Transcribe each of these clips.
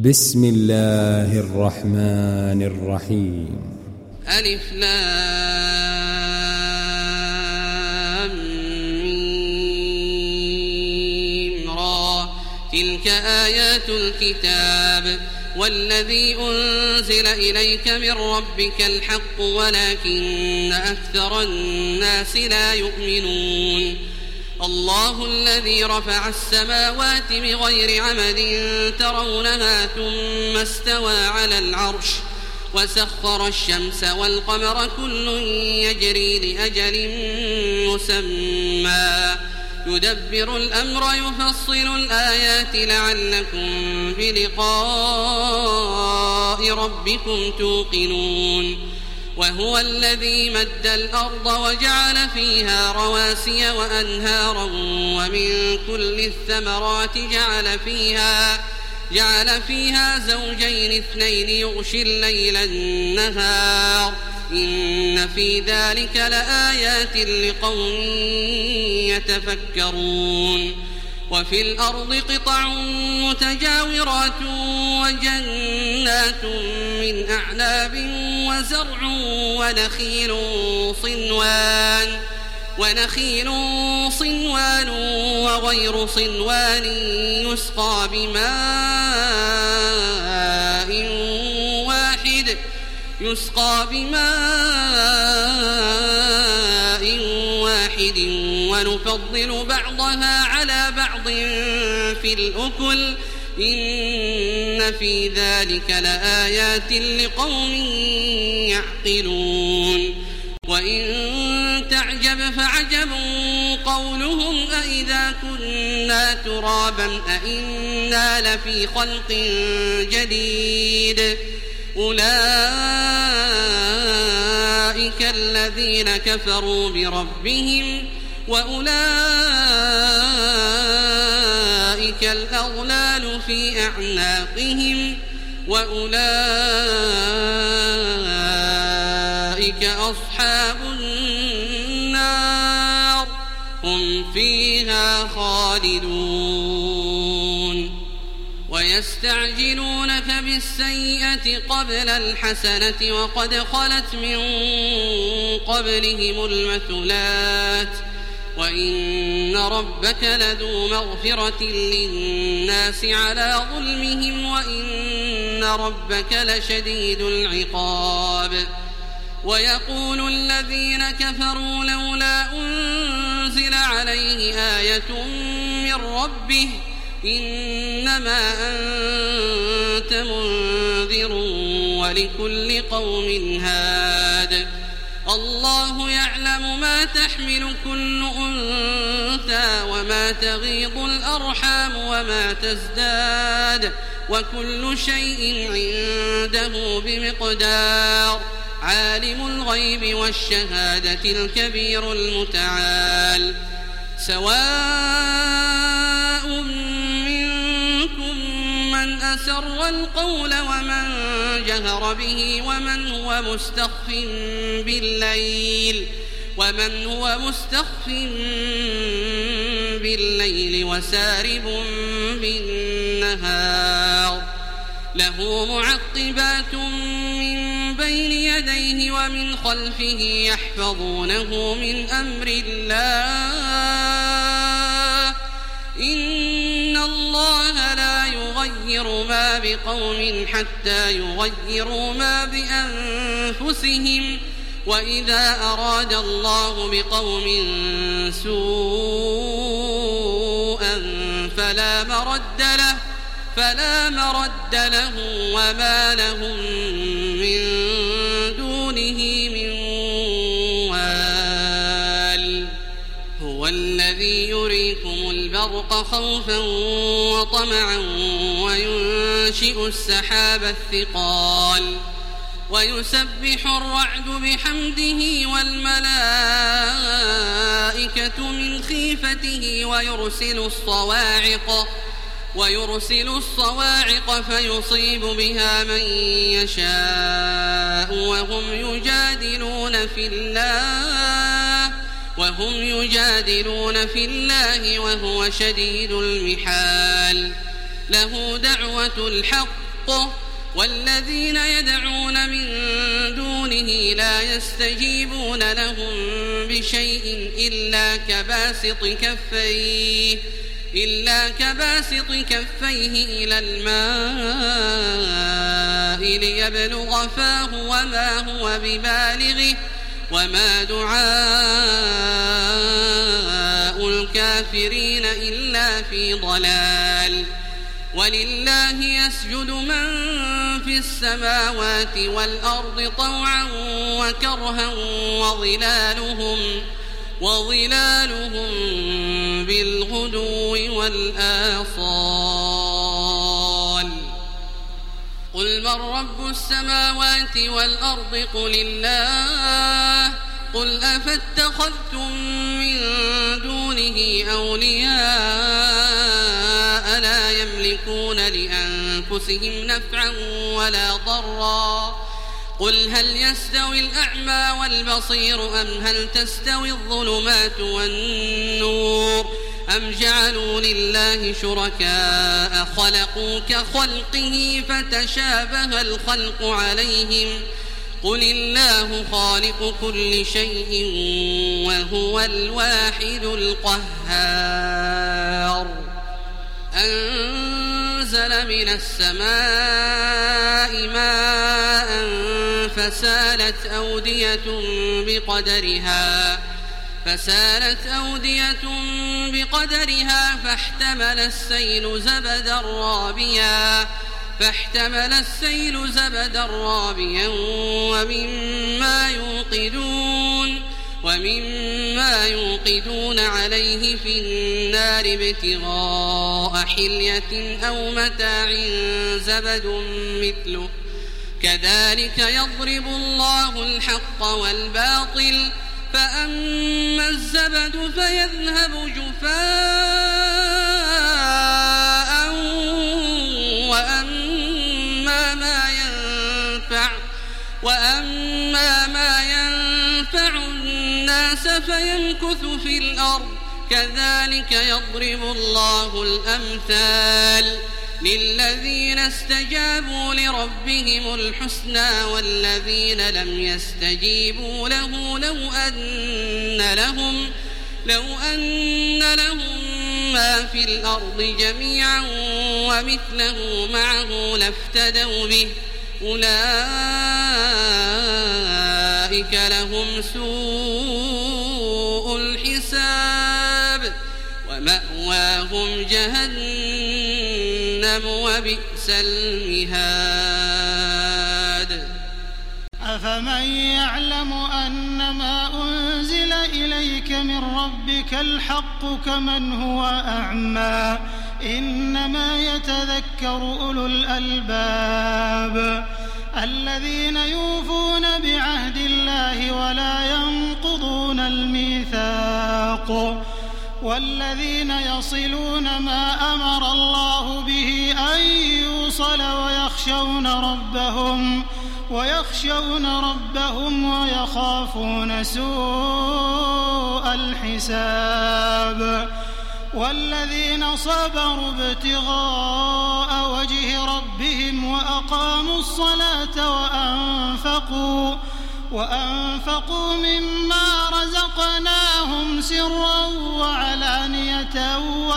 بسم الله الرحمن الرحيم. ألف لام ميم را. تلك آيات الكتاب والذي أنزل إليك من ربك الحق ولكن أكثر الناس لا يؤمنون. الله الذي رفع السماوات بغير عمد ترونها ثم استوى على العرش وسخر الشمس والقمر كل يجري لأجل مسمى يدبر الأمر يفصل الآيات لعلكم بلقاء ربكم توقنون. وهو الذي مد الأرض وجعل فيها رواسي وأنهارا ومن كل الثمرات جعل فيها زوجين اثنين يغشي الليل النهار إن في ذلك لآيات لقوم يتفكرون. وفي الأرض قطع متجاورات وجنات من أعناب وزرع ونخيل صنوان وغير صنوان يسقى بماء واحد ونفضل بعضها على بعض في الأكل إن في ذلك لآيات لقوم يعقلون. وإن تعجب فعجب قولهم أإذا كنا ترابا أإنا لفي خلق جديد أولئك الذين كفروا بربهم وأولئك الأغلال في أعناقهم وأولئك أصحاب النار هم فيها خالدون. ويستعجلونك بالسيئة قبل الحسنة وقد خلت من قبلهم المثلات وإن ربك لذو مغفرة للناس على ظلمهم وإن ربك لشديد العقاب. ويقول الذين كفروا لولا أنزل عليه آية من ربه إنما أنت منذر ولكل قوم هاد. الله يعلم ما تحمل كل أنثى وما تغيض الأرحام وما تزداد وكل شيء عنده بمقدار. عالم الغيب والشهادة الكبير المتعال. سواء منكم من أسر القول ومن جهر به ومن هو مستخف بالليل وسارب بالنهار. له معقبات من بين يديه ومن خلفه يحفظونه من أمر الله إن الله لا يغير ما بقوم حتى يغيروا ما بأنفسهم وإذا أراد الله بقوم سوءا فلا مرد له وما لهم من دونه من وال. هو الذي يريكم البرق خوفا وطمعا وينشئ السحاب الثقال ويسبح الرعد بحمده والملائكة من خيفته ويرسل الصواعق فيصيب بها من يشاء وهم يجادلون في الله وهو شديد المحال. له دعوة الحق حقه والذين يدعون من دونه لا يستجيبون لهم بشيء إلا كباسط كفيه إلى الماء ليبلغ فاه وما هو ببالغه وما دعاء الكافرين إلا في ضلال. ولله يسجد من في السماوات والأرض طوعا وكرها وظلالهم بالغدو والآصال. قل من رب السماوات والأرض قل الله. قل أفاتخذتم من دونه أولياء لا يملكون لأنفسهم نفعا ولا ضرا. قل هل يستوي الأعمى والبصير أم هل تستوي الظلمات والنور أم جعلوا لله شركاء خلقوا كخلقه فتشابه الخلق عليهم. قل الله خالق كل شيء وهو الواحد القهار. أنزل من السماء ماء فسالت أودية بقدرها فاحتمل السيل زبدا رابيا ومما يوقدون عليه في النار ابتغاء حلية أو متاع زبد مثله كذلك يضرب الله الحق والباطل فأما الزبد فيذهب جفاء وأما ما ينفع الناس فيمكث في الأرض كذلك يضرب الله الأمثال للذين استجابوا لربهم الحسنى والذين لم يستجيبوا له لو أن لهم ما في الأرض جميعا ومثله معه لافتدوا به أولئك لهم سوء الحساب ومأواهم جهنم وبئس المهاد. أفمن يعلم أنما أنزل إليك من ربك الحق كمن هو أعمى إنما يتذكر أولو الألباب الذين يوفون بعهد الله ولا ينقضون الميثاق والذين يصلون ما أمر الله به أن يوصل ويخشون ربهم ويخافون سوء الحساب والذين صبروا ابتغاء وجه ربهم وأقاموا الصلاة وأنفقوا مما رزقناهم سرا وعلانية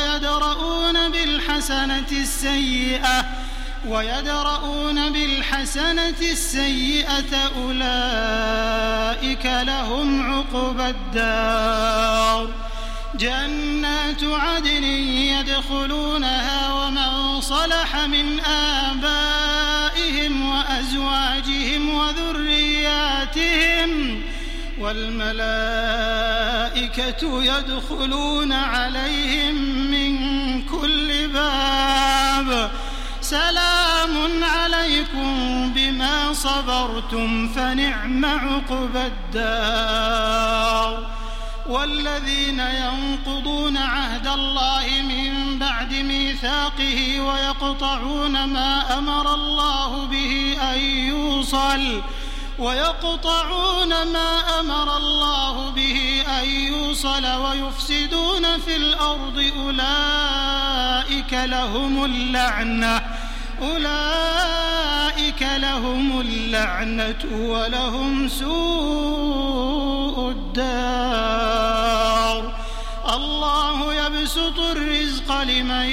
ويدرؤون بالحسنة السيئة أولئك لهم عقبى الدار جنات عدن يدخلونها ومن صلح من آبائهم وأزواجهم وذرياتهم والملائكة يدخلون عليهم من كل باب سلام عليكم بما صبرتم فنعم عقبى الدار. والذين ينقضون عهد الله من بعد ميثاقه ويقطعون ما أمر الله به أن يوصل ويفسدون في الأرض أولئك فلهم اللعنة ولهم سوء الدار. الله يبسط الرزق لمن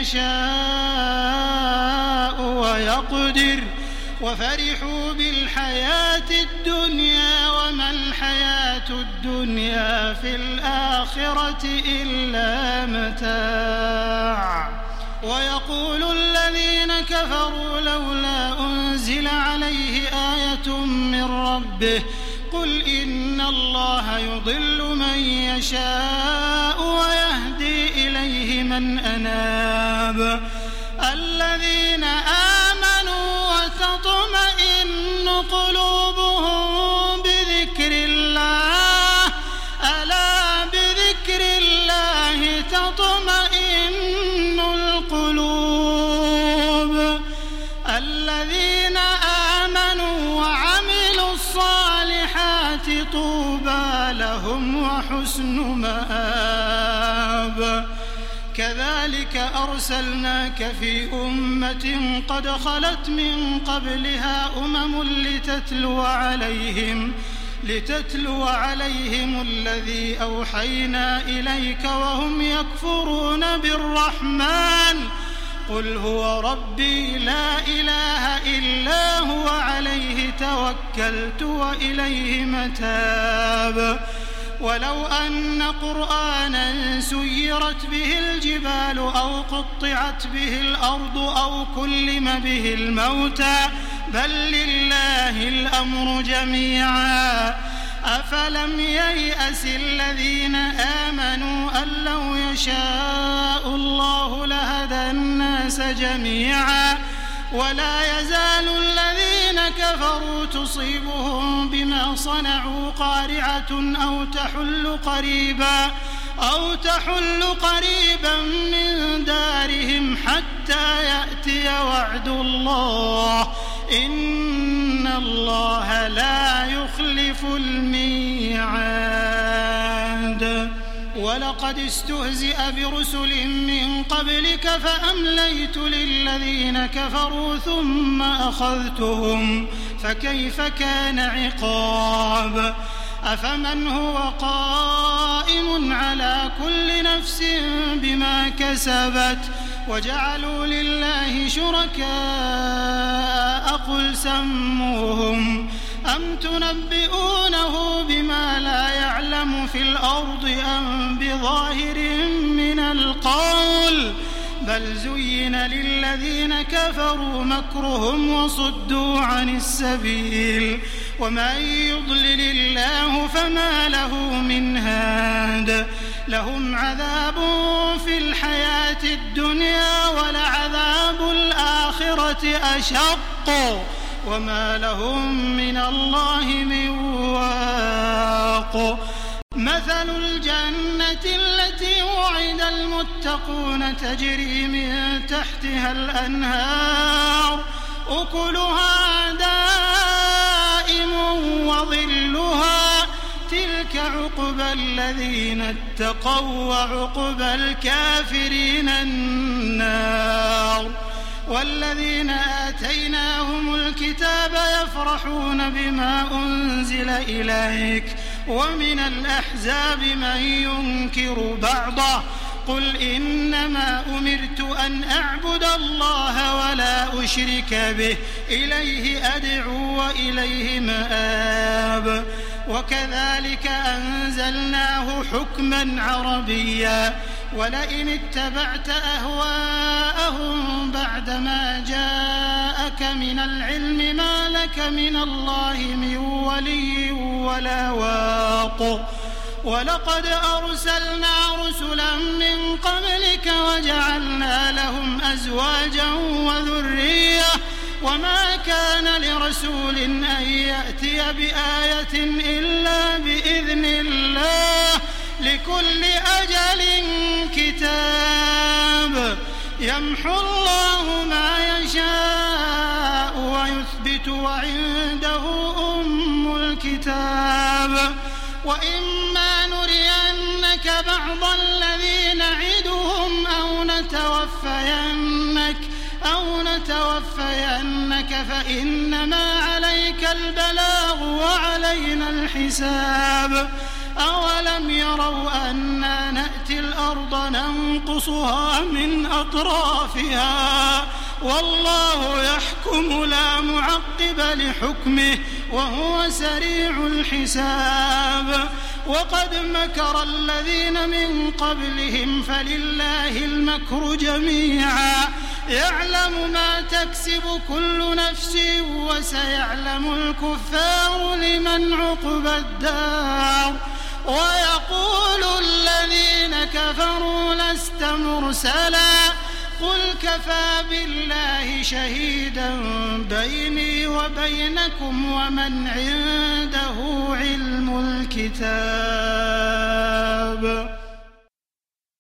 يشاء ويقدر وفرحوا بالحياة الدنيا وما الحياة الدنيا في الآخرة إلا متاع. ويقول الذين كفروا لولا أنزل عليه آية من ربه قل إن الله يضل من يشاء ويهدي إليه من أناب. الذين آمنوا وتطمئن قلوبهم بذكر الله ألا بذكر الله تطمئن القلوب. الذين آمنوا وعملوا الصالحات طوبى لهم وحسن مآب. كذلك أرسلناك في أمة قد خلت من قبلها أمم لتتلو عليهم الذي أوحينا إليك وهم يكفرون بالرحمن قل هو ربي لا إله إلا هو عليه توكلت وإليه متاب. ولو أن قرآنا سيرت به الجبال أو قطعت به الأرض أو كلم به الموتى بل لله الأمر جميعا أفلم ييأس الذين آمنوا أن لو يشاء الله لهدى الناس جميعا ولا يزال الذين كفروا تصيبهم بما صنعوا قارعة أو تحل قريبا من دارهم حتى يأتي وعد الله إن الله لا يخلف الميعاد. ولقد استهزئ برسل من قبلك فأمليت للذين كفروا ثم أخذتهم فكيف كان عقاب. أفمن هو قائم على كل نفس بما كسبت وجعلوا لله شركاء قل سموهم أم تنبئونه بما لا يعلم في الأرض أم بظاهر من القول بل زين للذين كفروا مكرهم وصدوا عن السبيل ومن يضلل الله فما له من هاد. لهم عذاب في الحياة الدنيا ولعذاب الآخرة أشق وما لهم من الله من واق. مثل الجنة التي وعد المتقون تجري من تحتها الأنهار أكلها دائم وظلها تلك عقبى الذين اتقوا وعقبى الكافرين النار. والذين آتيناهم الكتاب يفرحون بما أنزل إليك ومن الأحزاب من ينكر بعضه قل إنما أمرت أن أعبد الله ولا أشرك به إليه أدعو وإليه مآب. وكذلك أنزلناه حكما عربيا ولئن اتبعت أهواءهم بعدما جاءك من العلم ما لك من الله من ولي ولا واق. ولقد أرسلنا رسلا من قبلك وجعلنا لهم أزواجا وذرية وما كان لرسول أن يأتي بآية إلا بإذن الله لكل أجل كتاب يمحو الله ما يشاء ويثبت وعنده أم الكتاب. وإما نرينك بعض الذي نعدهم أو نتوفينك أو نتوفينك فإنما عليك البلاغ وعلينا الحساب أولم يروا أنا نأتي الأرض ننقصها من أطرافها والله يحكم لا معقب لحكمه وهو سريع الحساب وقد مكر الذين من قبلهم فلله المكر جميعا يعلم ما تكسب كل نفس وسيعلم الكفار لمن عقبى الدار ويقول الذين كفروا لست مرسلا قل كفى بالله شهيدا بيني وبينكم ومن عنده علم الكتاب